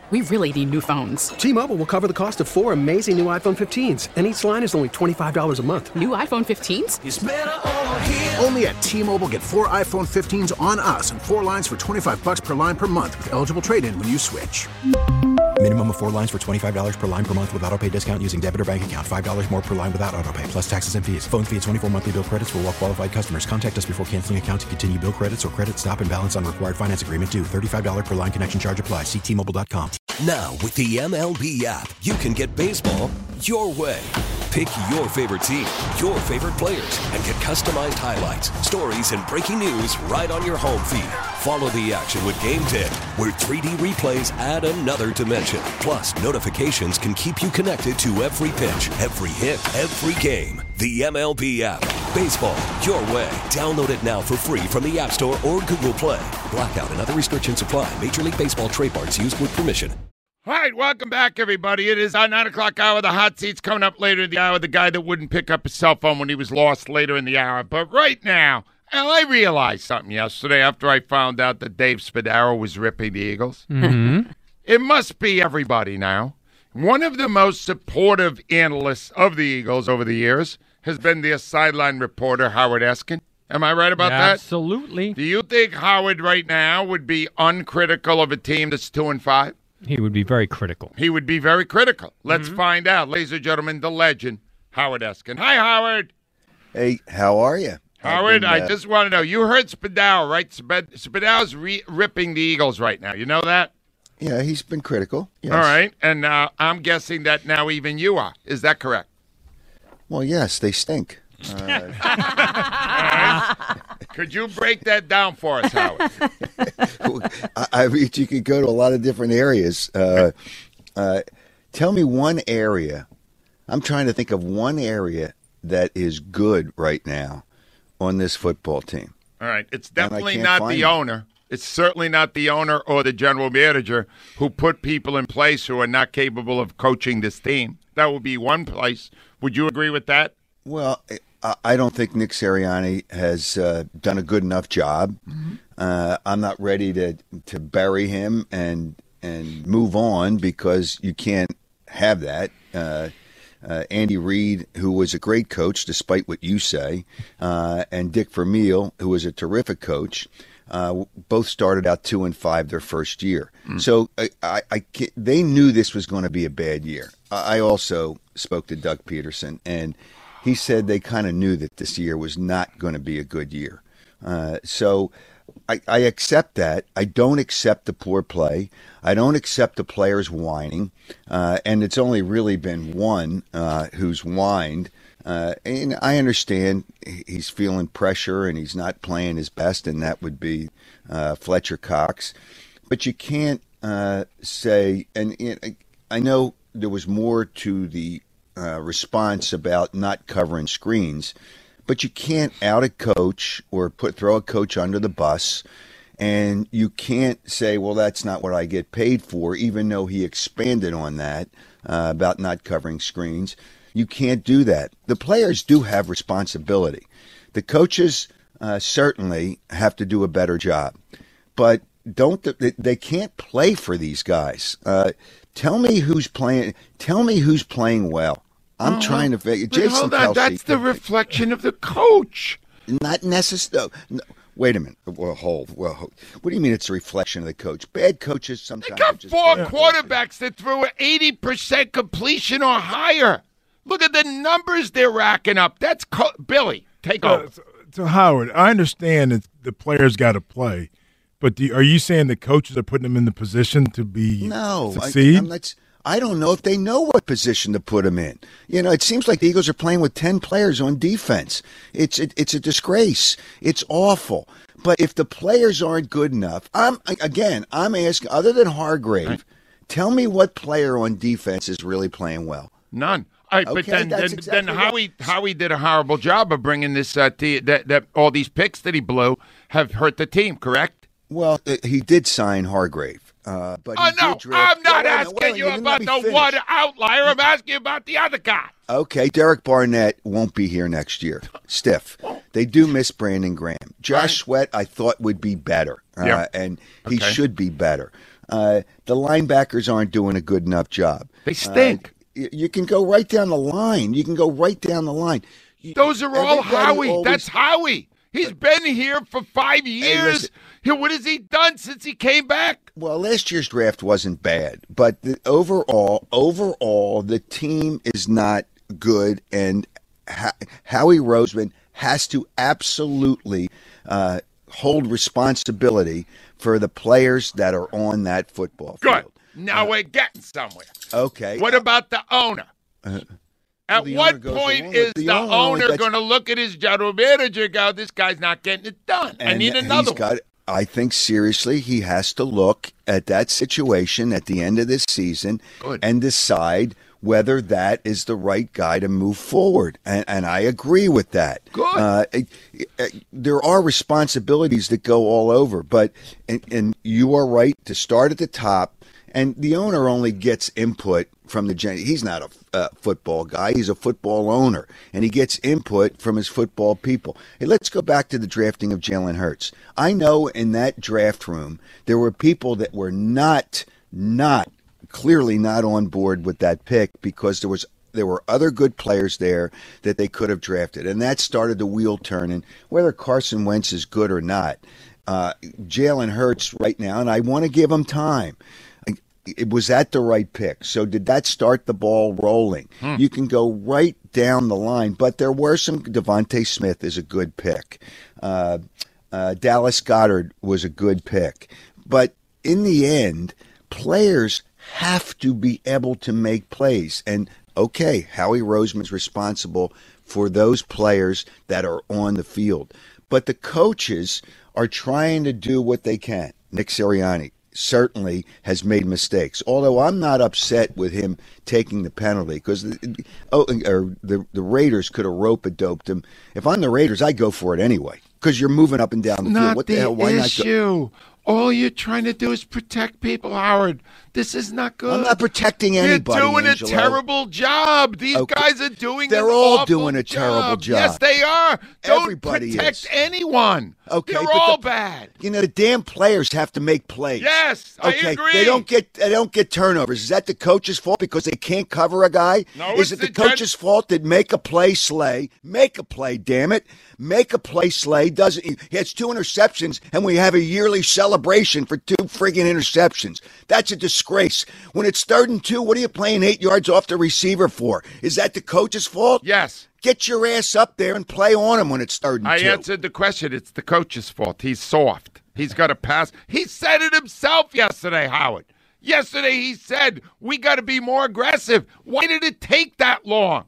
We really need new phones. T-Mobile will cover the cost of 4 amazing new iPhone 15s, and each line is only $25 a month. New iPhone 15s? It's better over here. Only at T-Mobile, get 4 iPhone 15s on us and 4 lines for $25 per line per month with eligible trade-in when you switch. Minimum of 4 lines for $25 per line per month with autopay discount using debit or bank account. $5 more per line without autopay, plus taxes and fees. Phone fee at 24 monthly bill credits for well-qualified customers. Contact us before canceling account to continue bill credits or credit stop and balance on required finance agreement due. $35 per line connection charge applies. See T-Mobile.com. Now, with the MLB app, you can get baseball your way. Pick your favorite team, your favorite players, and get customized highlights, stories, and breaking news right on your home feed. Follow the action with Game Day, where 3D replays add another dimension. Plus, notifications can keep you connected to every pitch, every hit, every game. The MLB app. Baseball your way. Download it now for free from the App Store or Google Play. Blackout and other restrictions apply. Major League Baseball trademarks used with permission. All right, welcome back, everybody. It is our 9 o'clock hour. The hot seat's coming up later in the hour. The guy that wouldn't pick up his cell phone when he was lost later in the hour. But right now, and I realized something yesterday after I found out that Dave Spadaro was ripping the Eagles. Mm-hmm. It must be everybody now. One of the most supportive analysts of the Eagles over the years has been their sideline reporter, Howard Eskin. Am I right about that? Absolutely. Do you think Howard right now would be uncritical of a team that's 2-5? He would be very critical. He would be very critical. Let's find out. Ladies and gentlemen, the legend, Howard Eskin. Hi, Howard. Hey, how are you? Howard, I just want to know, you heard Spadaro, right? Spadaro's ripping the Eagles right now. You know that? Yeah, he's been critical. Yes. All right, and I'm guessing that now even you are. Is that correct? Well, yes, they stink. Could you break that down for us, Howard? I mean, you could go to a lot of different areas. Tell me one area. I'm trying to think of one area that is good right now on this football team. All right. It's definitely not the owner. It's certainly not the owner or the general manager who put people in place who are not capable of coaching this team. That would be one place. Would you agree with that? Well, I don't think Nick Sirianni has done a good enough job. Mm-hmm. I'm not ready to bury him and move on because you can't have that. Andy Reid, who was a great coach, despite what you say, and Dick Vermeil, who was a terrific coach, both started out 2-5 their first year. Mm. So they knew this was going to be a bad year. I also spoke to Doug Peterson, and he said they kind of knew that this year was not going to be a good year. So I accept that. I don't accept the poor play. I don't accept the players whining. And it's only really been one who's whined. And I understand he's feeling pressure and he's not playing his best, and that would be Fletcher Cox. But you can't say, and I know there was more to the response about not covering screens, but you can't out a coach or throw a coach under the bus, and you can't say, well, that's not what I get paid for, even though he expanded on that about not covering screens. You can't do that. The players do have responsibility. The coaches certainly have to do a better job, but they can't play for these guys. Tell me who's playing. Tell me who's playing well. I'm trying to figure. Jason hold on, Kelce, that's the reflection of the coach. Not necessarily. No, wait a minute. Well, what do you mean it's a reflection of the coach? Bad coaches sometimes. They got four quarterbacks that threw an 80% completion or higher. Look at the numbers they're racking up. That's Billy. Take over. So Howard, I understand that the players got to play, but are you saying the coaches are putting them in the position to succeed? I don't know if they know what position to put them in. You know, it seems like the Eagles are playing with 10 players on defense. It's a disgrace. It's awful. But if the players aren't good enough, I'm asking, other than Hargrave, tell me what player on defense is really playing well. None. All right, okay, but then Howie did a horrible job of bringing this that all these picks that he blew have hurt the team, correct? Well, he did sign Hargrave. But I'm not asking you about the one outlier. I'm asking you about the other guy. Okay, Derek Barnett won't be here next year. Stiff. They do miss Brandon Graham. Josh Sweat, I thought, would be better, and he should be better. The linebackers aren't doing a good enough job. They stink. You can go right down the line. Those are all Howie. Always... That's Howie. He's been here for 5 years. What has he done since he came back? Well, last year's draft wasn't bad, but overall, the team is not good, and Howie Roseman has to absolutely hold responsibility for the players that are on that football field. Good. Now we're getting somewhere. Okay. What about the owner? At what point is the owner going to look at his general manager and go, this guy's not getting it done? I need another one. I think seriously he has to look at that situation at the end of this season and decide whether that is the right guy to move forward. And I agree with that. Good. There are responsibilities that go all over, but and you are right to start at the top. And the owner only gets input from he's not a football guy. He's a football owner. And he gets input from his football people. Hey, let's go back to the drafting of Jalen Hurts. I know in that draft room, there were people that were clearly not on board with that pick because there were other good players there that they could have drafted. And that started the wheel turning, whether Carson Wentz is good or not. Jalen Hurts right now, and I want to give him time. It was at the right pick. So did that start the ball rolling? You can go right down the line, but there were some. Devontae Smith is a good pick. Dallas Goedert was a good pick. But in the end, players have to be able to make plays. And, okay, Howie Roseman's responsible for those players that are on the field. But the coaches are trying to do what they can. Nick Sirianni certainly has made mistakes, although I'm not upset with him taking the penalty because the Raiders could have rope-a-doped him. If I'm the Raiders, I go for it anyway because you're moving up and down the field. What the hell? Why not go? All you're trying to do is protect people, Howard. This is not good. I'm not protecting anybody. You're doing Angelo. A terrible job. These guys are doing They're an all awful doing a terrible job. Yes, they are. Don't Everybody protect is. anyone. Okay, they're all bad. You know, the damn players have to make plays. Yes, I agree. They don't get turnovers. Is that the coach's fault because they can't cover a guy? No, is it the coach's fault that make a play, Slay? Make a play, damn it. Make a play, Slay. He has 2 interceptions, and we have a yearly celebration for 2 friggin' interceptions. That's a disgrace. When it's 3rd and 2, what are you playing 8 yards off the receiver for? Is that the coach's fault? Yes. Get your ass up there and play on him when it's 3rd and 2. I answered the question. It's the coach's fault. He's soft. He's got to pass. He said it himself yesterday, Howard. Yesterday he said, we got to be more aggressive. Why did it take that long?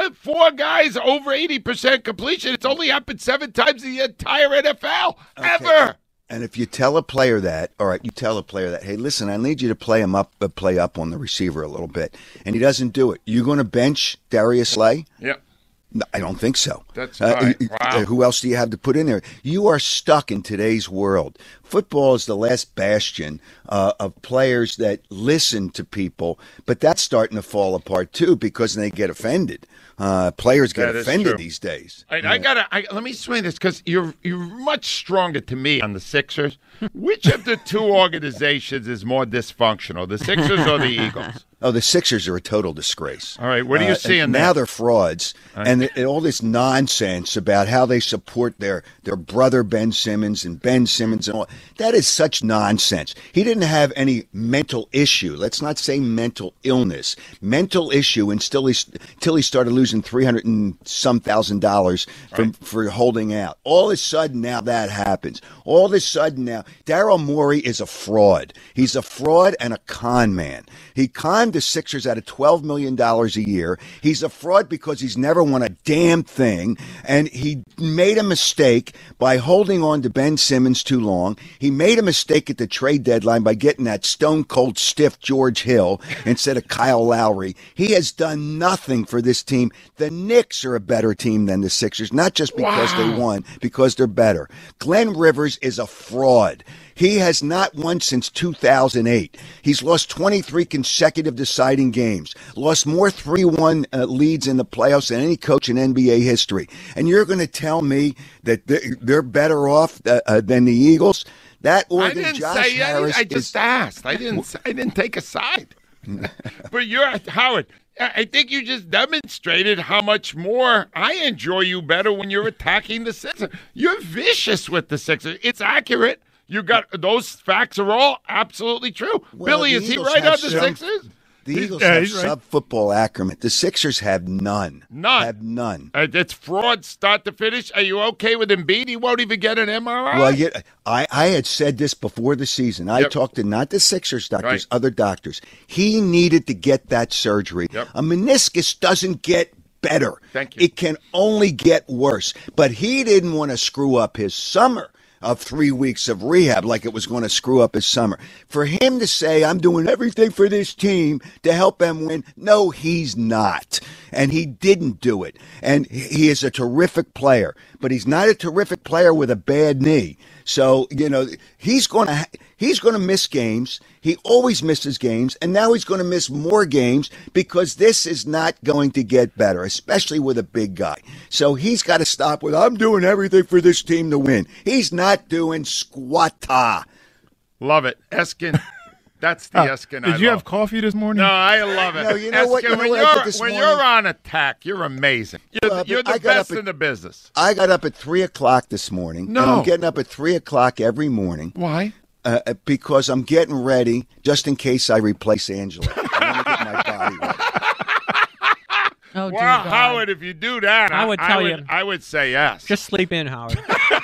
4 guys over 80% completion. It's only happened 7 times in the entire NFL ever. And if you tell a player that, all right, you tell a player that, hey, listen, I need you to play up on the receiver a little bit, and he doesn't do it. You going to bench Darius Slay? Yeah. No, I don't think so. That's right. Wow. Who else do you have to put in there? You are stuck in today's world. Football is the last bastion of players that listen to people, but that's starting to fall apart too because they get offended. Players get offended these days. Let me swing this because you're much stronger to me on the Sixers. Which of the 2 organizations is more dysfunctional, the Sixers or the Eagles? Oh, the Sixers are a total disgrace. All right, what are you seeing now? there? They're frauds, and all this nonsense about how they support their brother Ben Simmons and Ben Simmons and all. That is such nonsense. He didn't have any mental issue. Let's not say mental illness. Mental issue until he started losing $300 and some thousand for holding out. All of a sudden now that happens. All of a sudden now Daryl Morey is a fraud. He's a fraud and a con man. He conned the Sixers out of $12 million a year. He's a fraud because he's never won a damn thing, and he made a mistake by holding on to Ben Simmons too long. He made a mistake at the trade deadline by getting that stone-cold stiff George Hill instead of Kyle Lowry. He has done nothing for this team. The Knicks are a better team than the Sixers, not just because they won, because they're better. Glenn Rivers is a fraud. He has not won since 2008. He's lost 23 consecutive deciding games, lost more 3-1 leads in the playoffs than any coach in NBA history. And you're going to tell me that they're better off than the Eagles? That I Oregon didn't Josh say Harris I just asked. I didn't take a side. But Howard, I think you just demonstrated how much more I enjoy you better when you're attacking the Sixers. You're vicious with the Sixers. It's accurate. You got those facts are all absolutely true. Well, Billy, is he right on the Sixers? The Eagles have sub-football acumen. The Sixers have none. None. It's fraud start to finish. Are you okay with Embiid? He won't even get an MRI? Well, I had said this before the season. I talked to not the Sixers doctors, other doctors. He needed to get that surgery. A meniscus doesn't get better. Thank you. It can only get worse. But he didn't want to screw up his summer of 3 weeks of rehab like it was going to screw up his summer. For him to say, I'm doing everything for this team to help them win, no, he's not. And he didn't do it. And he is a terrific player, but he's not a terrific player with a bad knee. So, he's going to miss games. He always misses games, and now he's going to miss more games because this is not going to get better, especially with a big guy. So he's got to stop with, I'm doing everything for this team to win. He's not doing squatta. Love it. Eskin. That's the Eskin I love. Did you have coffee this morning? No, I love it. No, you know what? When you're on attack, you're amazing. You're the best in the business. I got up at 3 o'clock this morning. No. And I'm getting up at 3 o'clock every morning. Why? Because I'm getting ready just in case I replace Angela. I want to get my body ready. Oh, dear well, God. Howard, if you do that, I would tell you. I would say yes. Just sleep in, Howard.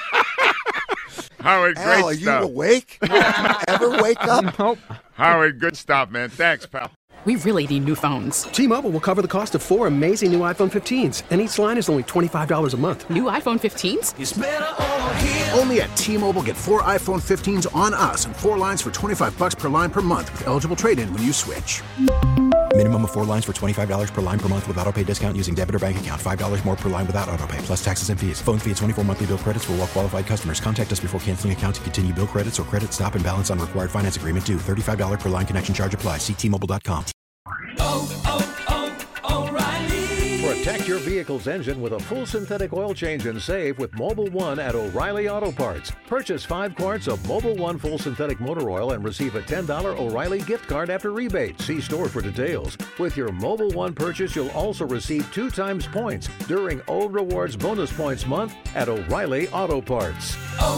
Howard, great Al, are stuff. you awake? Did you ever wake up? Nope. Howard, good stuff, man. Thanks, pal. We really need new phones. T-Mobile will cover the cost of 4 amazing new iPhone 15s, and each line is only $25 a month. New iPhone 15s? It's better over here. Only at T-Mobile, get 4 iPhone 15s on us and 4 lines for $25 per line per month with eligible trade-in when you switch. Minimum of 4 lines for $25 per line per month with autopay discount using debit or bank account. $5 more per line without autopay, plus taxes and fees. Phone fee at 24 monthly bill credits for well-qualified customers. Contact us before canceling account to continue bill credits or credit stop and balance on required finance agreement due. $35 per line connection charge applies. See T-Mobile.com. O'Reilly. Protect your vehicle's engine with a full synthetic oil change and save with Mobil 1 at O'Reilly Auto Parts. Purchase 5 quarts of Mobil 1 full synthetic motor oil and receive a $10 O'Reilly gift card after rebate. See store for details. With your Mobil 1 purchase, you'll also receive 2 times points during Old Rewards Bonus Points Month at O'Reilly Auto Parts.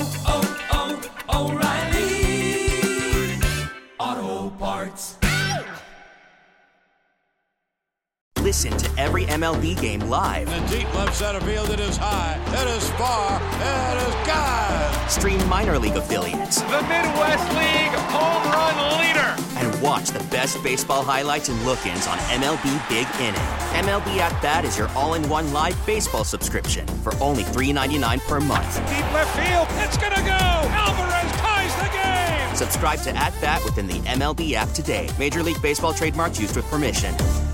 O'Reilly Auto Parts. Listen to every MLB game live. In the deep left center field, it is high, it is far, it is gone. Stream minor league affiliates. The Midwest League home run leader. And watch the best baseball highlights and look-ins on MLB Big Inning. MLB At Bat is your all-in-one live baseball subscription for only $3.99 per month. Deep left field, it's gonna go. Alvarez ties the game. Subscribe to At Bat within the MLB app today. Major League Baseball trademarks used with permission.